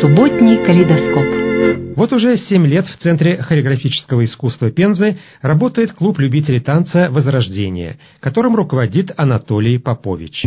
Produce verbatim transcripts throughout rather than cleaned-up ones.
Субботний калейдоскоп. Вот уже семь лет в Центре хореографического искусства Пензы работает клуб любителей танца «Возрождение», которым руководит Анатолий Попович.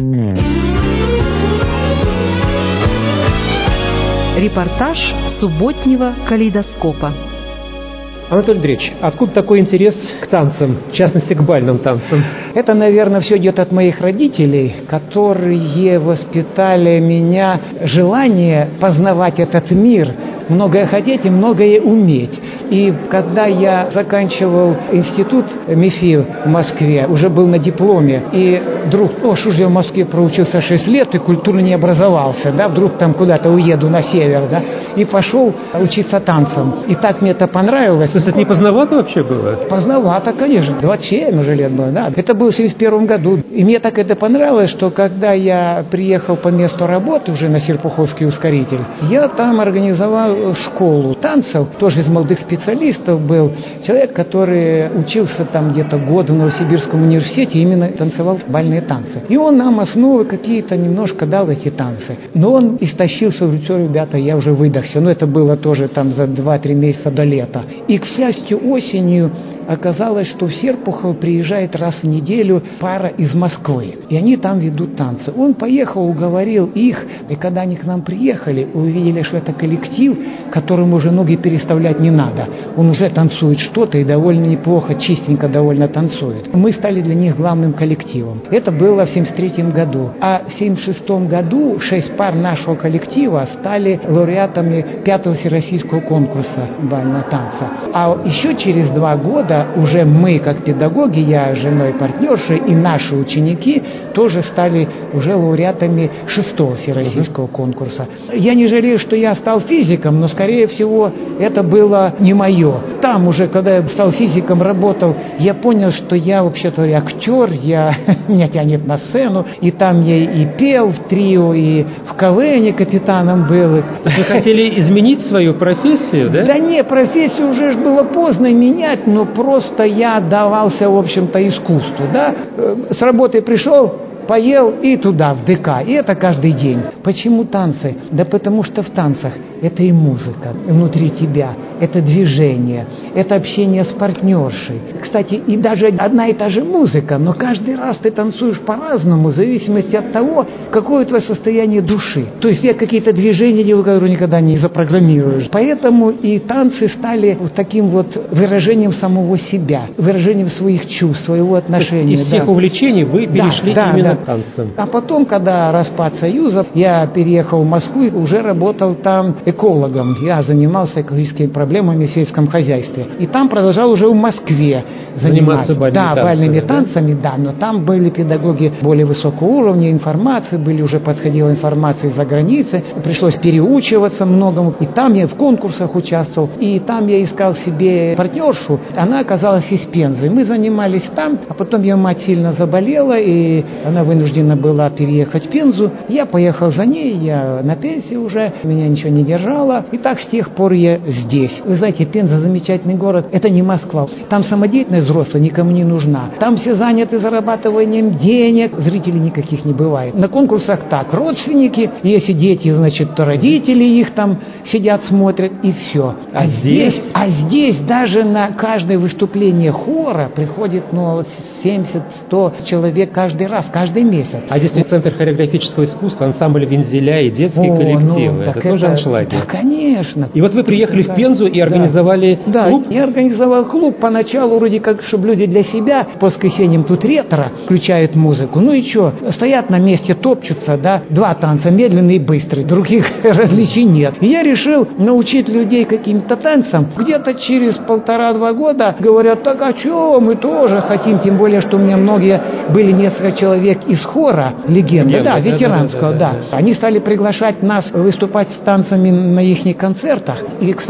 Репортаж субботнего калейдоскопа. Анатолий Андреевич, откуда такой интерес к танцам, в частности, к бальным танцам? Это, наверное, все идет от моих родителей, которые воспитали меня желание познавать этот мир, многое хотеть и многое уметь. И когда я заканчивал институт МИФИ в Москве, уже был на дипломе, и вдруг, о, что же я в Москве проучился шесть лет и культурно не образовался, да, вдруг там куда-то уеду на север, да, и пошел учиться танцам. И так мне это понравилось. То есть это не поздновато вообще было? Поздновато, конечно, двадцать семь уже лет было, да. Это было в семьдесят первом году. И мне так это понравилось, что когда я приехал по месту работы уже на Серпуховский ускоритель, я там организовал школу танцев, тоже из молодых специалистов был человек, который учился там где-то год в Новосибирском университете, именно танцевал бальные танцы. И он нам основы какие-то немножко дал эти танцы. Но он истощился, говорит, все, ребята, я уже выдохся. Но это было тоже там за два-три месяца до лета. И, к счастью, осенью оказалось, что в Серпухово приезжает раз в неделю пара из Москвы, и они там ведут танцы. Он поехал, уговорил их, и когда они к нам приехали, увидели, что это коллектив, которому уже ноги переставлять не надо. Он уже танцует что-то и довольно неплохо, чистенько довольно танцует. Мы стали для них главным коллективом. Это было в семьдесят третьем году. А в семьдесят шестом году шесть пар нашего коллектива стали лауреатами пятого всероссийского конкурса бального танца. А еще через два года уже мы, как педагоги, я с женой партнершей, и наши ученики тоже стали уже лауреатами шестого всероссийского конкурса. Я не жалею, что я стал физиком, но, скорее всего, это было не мое. Там уже, когда я стал физиком, работал, я понял, что я, вообще-то, актер, я, меня тянет на сцену, и там я и пел в трио, и в КВНе капитаном был. То есть вы хотели изменить свою профессию, да? Да не, профессию уже было поздно менять, но просто я отдавался, в общем-то, искусству, да. С работы пришел, поел и туда, в ДК. И это каждый день. Почему танцы? Да потому что в танцах это и музыка внутри тебя, это движение, это общение с партнершей. Кстати, и даже одна и та же музыка, но каждый раз ты танцуешь по-разному, в зависимости от того, какое твое состояние души. То есть я какие-то движения делаю, которые никогда не запрограммируешь. Поэтому и танцы стали вот таким вот выражением самого себя, выражением своих чувств, своего отношения. Из всех да. увлечений вы перешли да, именно да, к танцам. А потом, когда распад Союза, я переехал в Москву и уже работал там экологом. Я занимался экологическими проблемами в сельском хозяйстве. И там продолжал уже в Москве заниматься. Заниматься бальными да, танцами, бальными да? танцами, да. Но там были педагоги более высокого уровня информации, были уже подходила информация из-за границы. Пришлось переучиваться многому. И там я в конкурсах участвовал. И там я искал себе партнершу. Она оказалась из Пензы. Мы занимались там, а потом ее мать сильно заболела, и она вынуждена была переехать в Пензу. Я поехал за ней, я на пенсии уже, меня ничего не держало. И так с тех пор я здесь. Вы знаете, Пенза замечательный город. Это не Москва. Там самодеятельность взрослая никому не нужна. Там все заняты зарабатыванием денег. Зрителей никаких не бывает. На конкурсах так. Родственники, если дети, значит, то родители их там сидят, смотрят, и все. А, а здесь, здесь, а здесь даже на каждое выступление хора приходит, ну, семьдесят-сто человек каждый раз, каждый месяц. А здесь ведь Центр хореографического искусства, ансамбль «Вензеля» и детские О, коллективы. Ну, это это тоже аншлаги? Да, конечно. И вот вы приехали в Пензу и организовали да. клуб? Да, я организовал клуб поначалу вроде как, чтобы люди для себя, по воскресеньям тут ретро включают музыку. Ну и что, стоят на месте, топчутся, да, два танца, медленный и быстрый, других различий нет. И я решил научить людей каким-то танцам. Где-то через полтора-два года говорят, так а что, мы тоже хотим, тем более, что у меня многие были несколько человек из хора легенды, Легенда, да, да, ветеранского, да, да, да, да, да. Они стали приглашать нас выступать с танцами на их концертах. И, кстати, для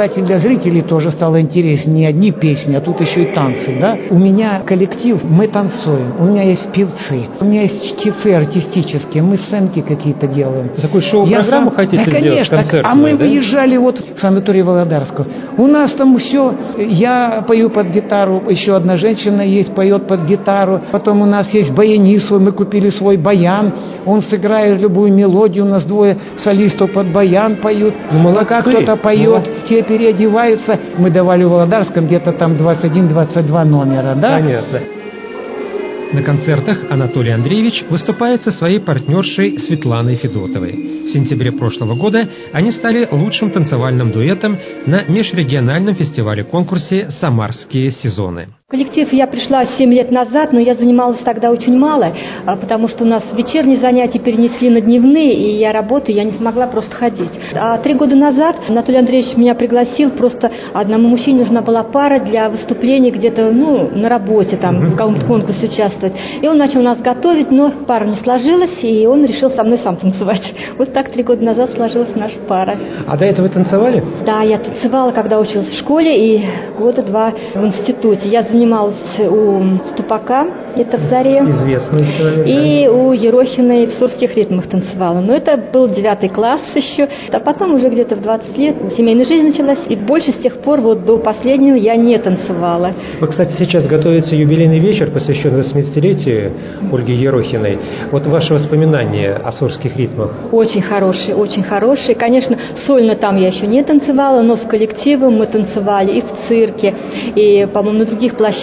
зрителей тоже стало интереснее. Не одни песни, а тут еще и танцы, да. У меня коллектив, мы танцуем. У меня есть певцы, у меня есть чтецы артистические, мы сценки какие-то делаем. Такую шоу-программу сам... хотите да, сделать, конечно, концертную, а мы да? выезжали вот в санаторий Володарского. У нас там все, я пою под гитару, еще одна женщина есть, поет под гитару. Потом у нас есть баянист, мы купили свой баян, он сыграет любую мелодию, у нас двое солистов под баян поют. Ну, пока кто-то поет, ну, те переодеваются. Мы давали в Володарском где-то там двадцать один двадцать два номера, да? Понятно. На концертах Анатолий Андреевич выступает со своей партнершей Светланой Федотовой. В сентябре прошлого года они стали лучшим танцевальным дуэтом на межрегиональном фестивале-конкурсе «Самарские сезоны». В коллектив я пришла семь лет назад, но я занималась тогда очень мало, потому что у нас вечерние занятия перенесли на дневные, и я работаю, я не смогла просто ходить. А три года назад Анатолий Андреевич меня пригласил, просто одному мужчине нужна была пара для выступления где-то, ну, на работе, там, в каком-то конкурсе участвовать. И он начал нас готовить, но пара не сложилась, и он решил со мной сам танцевать. Вот так три года назад сложилась наша пара. А до этого танцевали? Да, я танцевала, когда училась в школе, и года два в институте. Я занималась у Ступака, это в Заре, известный человек, и да. У Ерохиной в сурских ритмах танцевала. Но это был девятый класс еще, а потом уже где-то в двадцать лет семейная жизнь началась, и больше с тех пор вот до последнего я не танцевала. Вы, кстати, сейчас готовится юбилейный вечер, посвященный восьмидесятилетию Ольги Ерохиной. Вот ваши воспоминания о сурских ритмах? Очень хорошие, очень хорошие. Конечно, сольно там я еще не танцевала, но с коллективом мы танцевали и в цирке, и, по-моему, на других площадках.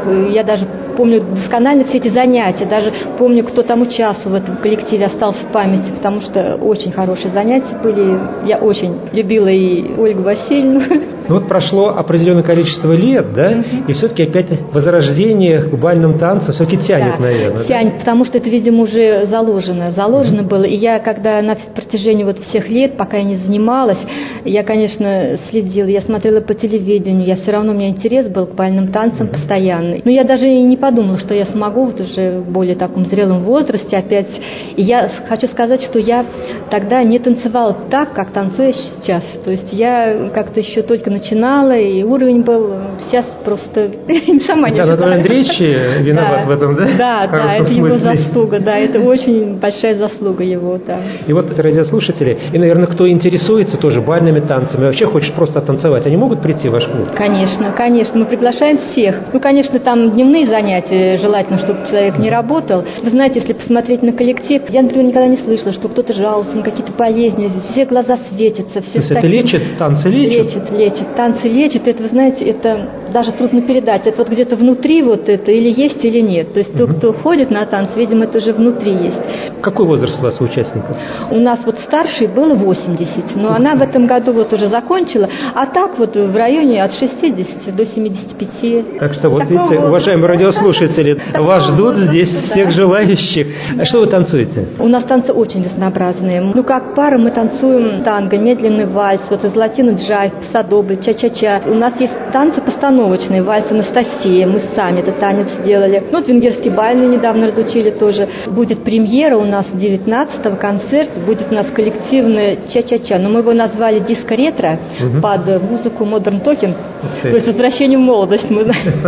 Я даже помню досконально все эти занятия, даже помню, кто там участвовал в этом коллективе, остался в памяти, потому что очень хорошие занятия были. Я очень любила и Ольгу Васильевну. Ну вот прошло определенное количество лет, да, mm-hmm. и все-таки опять возрождение к бальным танцам все-таки тянет, да, наверное. Тянет, да? Потому что это, видимо, уже заложено, заложено mm-hmm. было. И я, когда на протяжении вот всех лет, пока я не занималась, я, конечно, следила, я смотрела по телевидению, я все равно, у меня интерес был к бальным танцам mm-hmm. постоянный. Но я даже и не подумала, что я смогу вот уже в более таком зрелом возрасте опять. И я хочу сказать, что я тогда не танцевала так, как танцую сейчас. То есть я как-то еще только начинала, и уровень был сейчас просто сама не знаю. Анатолий Андреевич виноват да. в этом, да? Да, да, это его заслуга, да, это очень большая заслуга его, да. И вот радиослушатели, и, наверное, кто интересуется тоже бальными танцами, вообще хочет просто танцевать, они могут прийти в ваш клуб? Конечно, конечно, мы приглашаем всех. Ну, конечно, там дневные занятия, желательно, чтобы человек не работал. Вы знаете, если посмотреть на коллектив, я, например, никогда не слышала, что кто-то жаловался на какие-то болезни, все глаза светятся. Все. То есть это лечит, танцы лечат? Лечит, лечит. Танцы лечат, это, вы знаете, это даже трудно передать. Это вот где-то внутри вот это, или есть, или нет. То есть тот, кто ходит на танцы, видимо, это уже внутри есть. Какой возраст у вас у участников? У нас вот старшей было восемьдесят, но она в этом году вот уже закончила, а так вот в районе от шестидесяти до семидесяти пяти. Так что вот Такого видите, вот. Уважаемые радиослушатели, вас ждут здесь всех желающих. Что вы танцуете? У нас танцы очень разнообразные. Ну, как пара мы танцуем танго, медленный вальс, вот из латино джайв, псадобль, ча-ча-ча. У нас есть танцы постановочные, вальс Анастасия, мы сами этот танец сделали. Ну, вот венгерский бальный недавно разучили тоже. Будет премьера у нас девятнадцатого, концерт, будет у нас коллективный ча-ча-ча, но мы его назвали диско-ретро угу. под музыку Modern Talking, то есть возвращение в молодость мы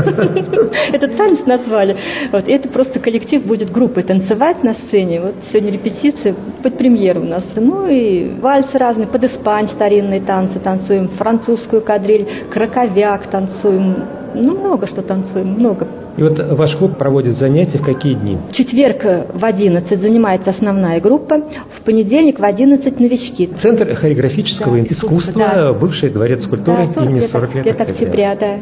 этот танец назвали. Вот, это просто коллектив будет группой танцевать на сцене. Вот сегодня репетиция под премьеру у нас. Ну и вальсы разные, под испань старинные танцы танцуем, французскую кадриль, краковяк танцуем. Ну, много что танцуем, много. И вот ваш клуб проводит занятия в какие дни? В четверг в одиннадцать занимается основная группа, в понедельник в одиннадцать новички. Центр хореографического да, искусства, да. Бывший дворец культуры да, имени сорок лет октября. октября да.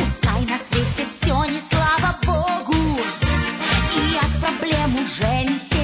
Уже не